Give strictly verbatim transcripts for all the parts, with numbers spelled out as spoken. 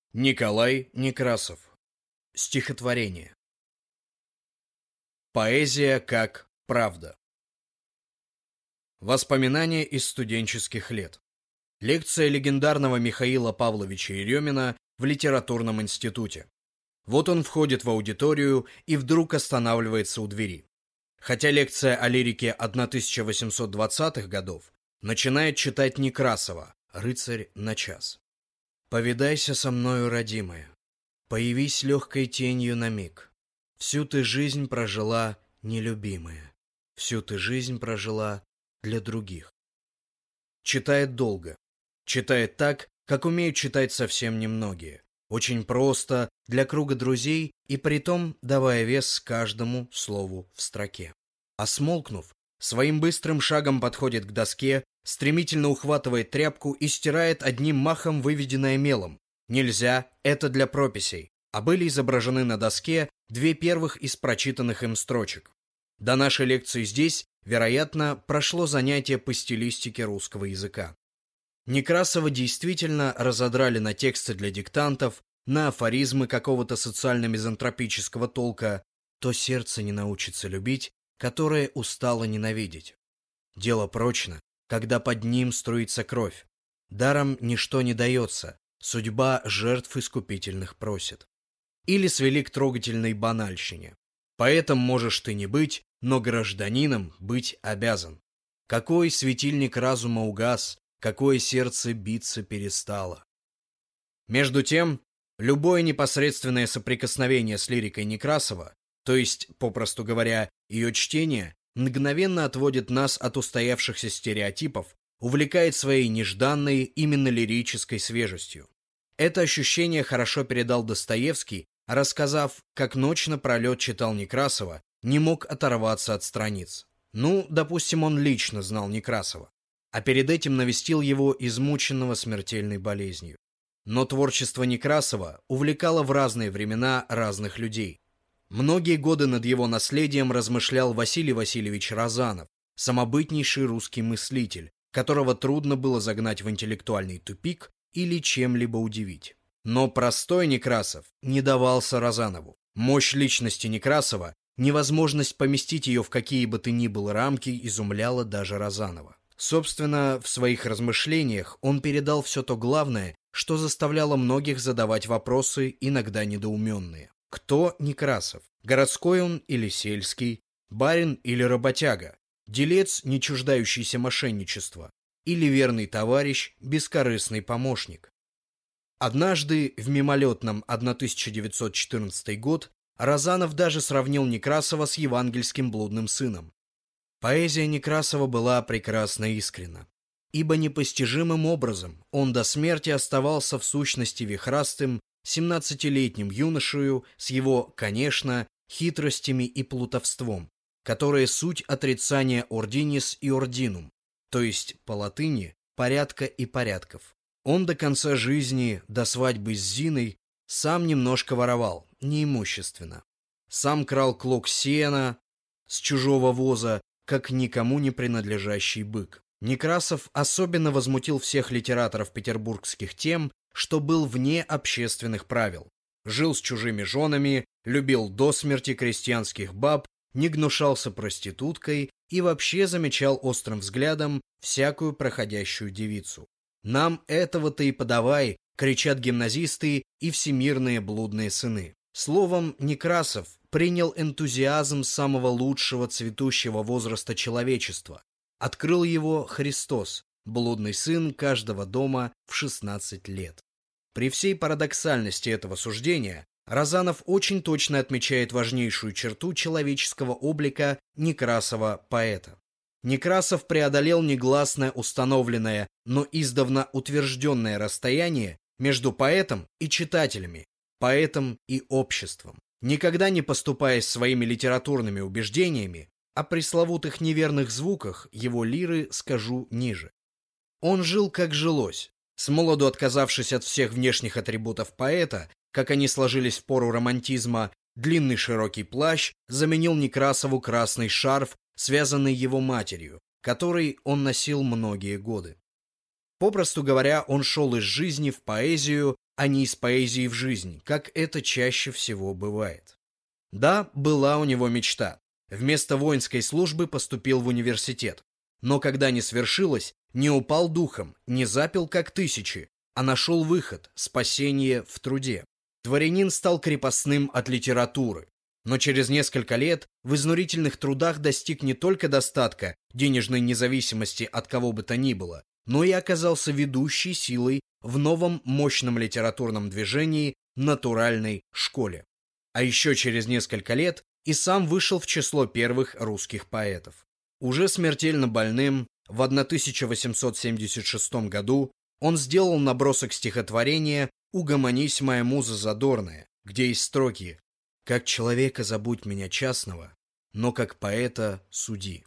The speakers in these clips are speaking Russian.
Николай Некрасов. Стихотворение. Поэзия как правда. Воспоминания из студенческих лет. Лекция легендарного Михаила Павловича Еремина в литературном институте. Вот он входит в аудиторию и вдруг останавливается у двери. Хотя лекция о лирике тысяча восемьсот двадцатых годов, начинает читать Некрасова «Рыцарь на час». «Повидайся со мною, родимая, появись легкой тенью на миг. Всю ты жизнь прожила, нелюбимая, всю ты жизнь прожила для других». Читает долго. Читает так, как умеют читать совсем немногие. Очень просто, для круга друзей и притом давая вес каждому слову в строке. А смолкнув, своим быстрым шагом подходит к доске, стремительно ухватывает тряпку и стирает одним махом выведенное мелом. Нельзя, это для прописей. А были изображены на доске две первых из прочитанных им строчек. До нашей лекции здесь, вероятно, прошло занятие по стилистике русского языка. Некрасова действительно разодрали на тексты для диктантов, на афоризмы какого-то социально-мизантропического толка, то сердце не научится любить, которое устало ненавидеть. Дело прочно, когда под ним струится кровь. Даром ничто не дается, судьба жертв искупительных просит. Или свели к трогательной банальщине. Поэтом можешь ты не быть, но гражданином быть обязан. Какой светильник разума угас, какое сердце биться перестало. Между тем, любое непосредственное соприкосновение с лирикой Некрасова, то есть, попросту говоря, ее чтение, мгновенно отводит нас от устоявшихся стереотипов, увлекает своей нежданной, именно лирической свежестью. Это ощущение хорошо передал Достоевский, рассказав, как ночь напролет читал Некрасова, не мог оторваться от страниц. Ну, допустим, он лично знал Некрасова, а перед этим навестил его измученного смертельной болезнью. Но творчество Некрасова увлекало в разные времена разных людей. Многие годы над его наследием размышлял Василий Васильевич Розанов, самобытнейший русский мыслитель, которого трудно было загнать в интеллектуальный тупик или чем-либо удивить. Но простой Некрасов не давался Розанову. Мощь личности Некрасова, невозможность поместить ее в какие бы то ни было рамки изумляла даже Розанова. Собственно, в своих размышлениях он передал все то главное, что заставляло многих задавать вопросы, иногда недоуменные. Кто Некрасов? Городской он или сельский? Барин или работяга? Делец, не чуждающийся мошенничества? Или верный товарищ, бескорыстный помощник? Однажды, в мимолетном тысяча девятьсот четырнадцатый год, Розанов даже сравнил Некрасова с евангельским блудным сыном. Поэзия Некрасова была прекрасно искренна, ибо непостижимым образом он до смерти оставался в сущности вихрастым, семнадцатилетним юношею с его, конечно, хитростями и плутовством, которые суть отрицания ординис и ординум, то есть по латыни порядка и порядков. Он до конца жизни, до свадьбы с Зиной, сам немножко воровал, неимущественно. Сам крал клок сена с чужого воза, как никому не принадлежащий бык. Некрасов особенно возмутил всех литераторов петербургских тем, что был вне общественных правил. Жил с чужими женами, любил до смерти крестьянских баб, не гнушался проституткой и вообще замечал острым взглядом всякую проходящую девицу. «Нам этого-то и подавай», — кричат гимназисты и всемирные блудные сыны. Словом, Некрасов принял энтузиазм самого лучшего цветущего возраста человечества. Открыл его Христос, блудный сын каждого дома в шестнадцать лет. При всей парадоксальности этого суждения Розанов очень точно отмечает важнейшую черту человеческого облика Некрасова-поэта. Некрасов преодолел негласно установленное, но издавна утвержденное расстояние между поэтом и читателями, поэтом и обществом. Никогда не поступаясь своими литературными убеждениями, о пресловутых неверных звуках его лиры скажу ниже. Он жил как жилось, смолоду отказавшись от всех внешних атрибутов поэта, как они сложились в пору романтизма, длинный широкий плащ заменил Некрасову красный шарф, связанный его матерью, который он носил многие годы. Попросту говоря, он шел из жизни в поэзию, а не из поэзии в жизнь, как это чаще всего бывает. Да, была у него мечта. Вместо воинской службы поступил в университет. Но когда не свершилось, не упал духом, не запил как тысячи, а нашел выход, спасение в труде. Дворянин стал крепостным от литературы, но через несколько лет в изнурительных трудах достиг не только достатка, денежной независимости от кого бы то ни было, но и оказался ведущей силой в новом мощном литературном движении «Натуральной школе». А еще через несколько лет и сам вышел в число первых русских поэтов. Уже смертельно больным, в тысяча восемьсот семьдесят шестом году он сделал набросок стихотворения «Угомонись, моя муза задорная», где есть строки «Как человека забудь меня частного, но как поэта суди».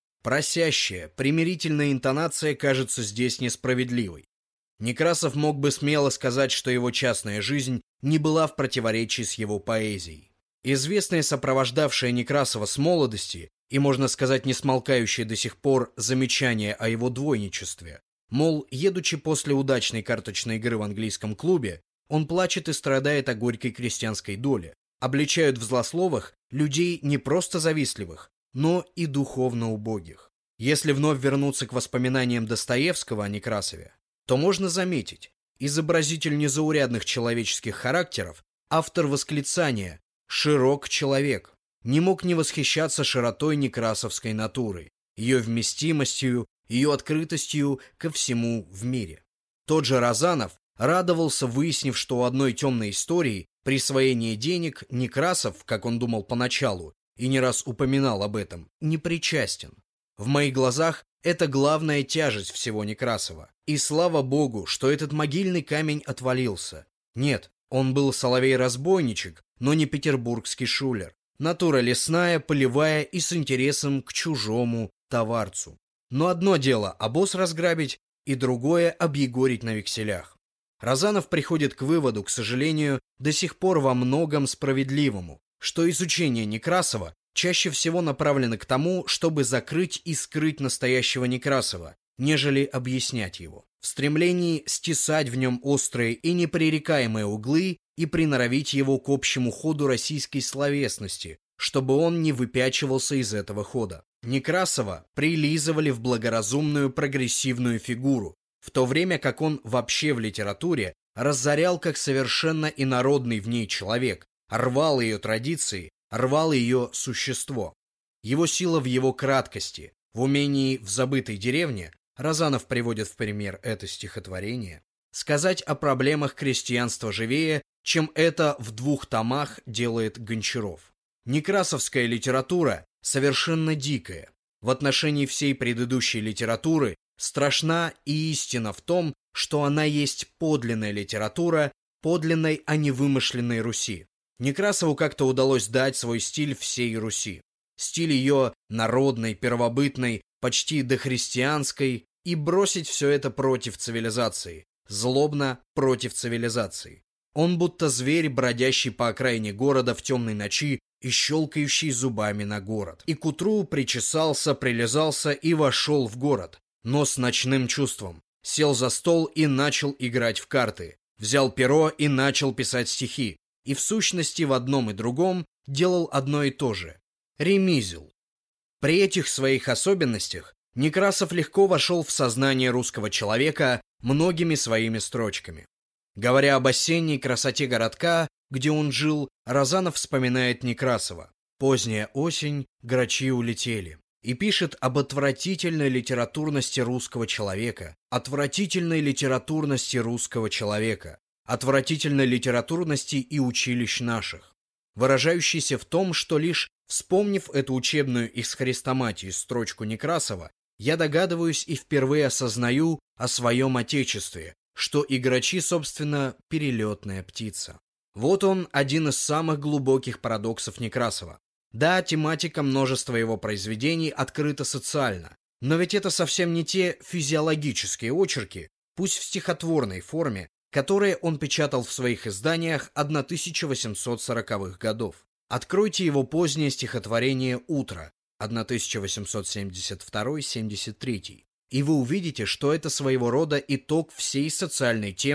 Просящая, примирительная интонация кажется здесь несправедливой. Некрасов мог бы смело сказать, что его частная жизнь не была в противоречии с его поэзией. Известное сопровождавшее Некрасова с молодости и, можно сказать, не смолкающее до сих пор замечание о его двойничестве, мол, едучи после удачной карточной игры в английском клубе, он плачет и страдает о горькой крестьянской доле, обличают в злословах людей не просто завистливых, но и духовно убогих. Если вновь вернуться к воспоминаниям Достоевского о Некрасове, то можно заметить, изобразитель незаурядных человеческих характеров, автор восклицания «широк человек», не мог не восхищаться широтой некрасовской натуры, ее вместимостью, ее открытостью ко всему в мире. Тот же Розанов радовался, выяснив, что у одной темной истории присвоение денег Некрасов, как он думал поначалу, и не раз упоминал об этом, не причастен. В моих глазах это главная тяжесть всего Некрасова. И слава богу, что этот могильный камень отвалился. Нет, он был соловей-разбойничек, но не петербургский шулер. Натура лесная, полевая и с интересом к чужому товарцу. Но одно дело обоз разграбить, и другое объегорить на векселях. Розанов приходит к выводу, к сожалению, до сих пор во многом справедливому, что изучение Некрасова чаще всего направлено к тому, чтобы закрыть и скрыть настоящего Некрасова, нежели объяснять его. В стремлении стесать в нем острые и непререкаемые углы и приноровить его к общему ходу российской словесности, чтобы он не выпячивался из этого хода. Некрасова прилизывали в благоразумную прогрессивную фигуру, в то время как он вообще в литературе разорял как совершенно инородный в ней человек, рвал ее традиции, рвал ее существо. Его сила в его краткости, в умении в забытой деревне, Розанов приводит в пример это стихотворение, сказать о проблемах крестьянства живее, чем это в двух томах делает Гончаров. Некрасовская литература совершенно дикая. В отношении всей предыдущей литературы страшна и истина в том, что она есть подлинная литература, подлинной, а не вымышленной Руси. Некрасову как-то удалось дать свой стиль всей Руси. Стиль ее народной, первобытной, почти дохристианской, и бросить все это против цивилизации, злобно против цивилизации. Он будто зверь, бродящий по окраине города в темной ночи и щелкающий зубами на город. И к утру причесался, прилизался и вошел в город, но с ночным чувством. Сел за стол и начал играть в карты, взял перо и начал писать стихи, и в сущности в одном и другом делал одно и то же – ремизил. При этих своих особенностях Некрасов легко вошел в сознание русского человека многими своими строчками. Говоря об осенней красоте городка, где он жил, Розанов вспоминает Некрасова. «Поздняя осень, грачи улетели», и пишет об отвратительной литературности русского человека, отвратительной литературности русского человека, отвратительной литературности и училищ наших, выражающейся в том, что лишь вспомнив эту учебную из хрестоматии строчку Некрасова, я догадываюсь и впервые осознаю о своем отечестве, что и грачи, собственно, перелетная птица. Вот он, один из самых глубоких парадоксов Некрасова. Да, тематика множества его произведений открыта социально, но ведь это совсем не те физиологические очерки, пусть в стихотворной форме, которые он печатал в своих изданиях тысяча восемьсот сороковых годов. Откройте его позднее стихотворение «Утро» тысяча восемьсот семьдесят второй — семьдесят третий, и вы увидите, что это своего рода итог всей социальной темы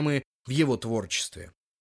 в его творчестве.